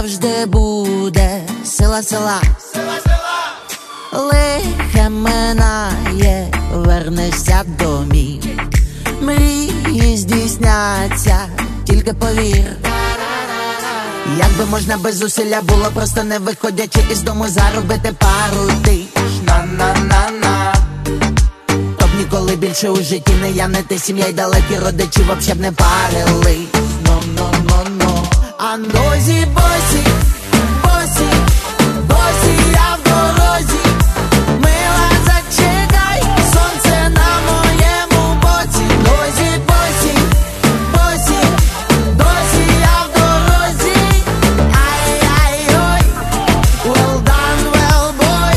завжди буде сила, сила. Лихе минає, вернешся домів. Мрії здійсняться, тільки повір. Якби можна без зусилля було, просто не виходячи із дому, заробити пару тисяч. На-на-на-на. Чтоб ніколи більше у житті не я, не ти, сім'я й далекі родичі вообще б не парили. Но-но-но-но. А нозі босі, босі, босі, я в дорозі. Мила, зачекай, сонце на моєму боці. Нозі босі, босі, босі, я в дорозі. Ай-ай-ой, well done, well boy.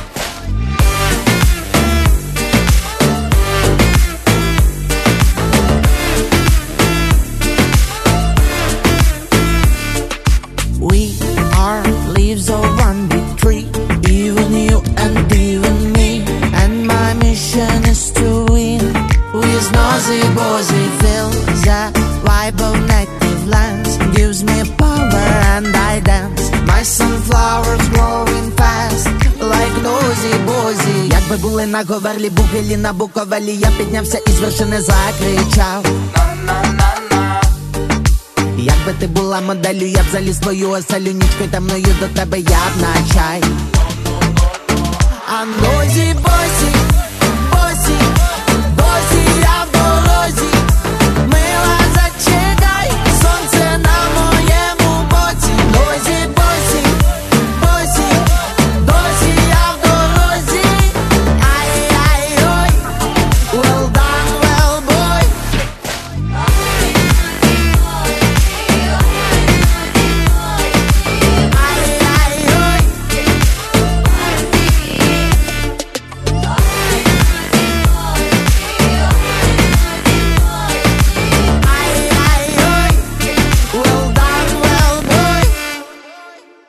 We are leaves of one big tree, even you and even me. And my mission is to win. With nosy bozy feels the vibe of native lands, gives me power and I dance. My sunflowers growing fast, like nosy bozy. Якби були на Говерлі, Бугелі, на Буковелі, я піднявся із вершини, закричав. Якби ти була моделлю, я б заліз твою оселю, нічкою темною до тебе я б на чай. А нозі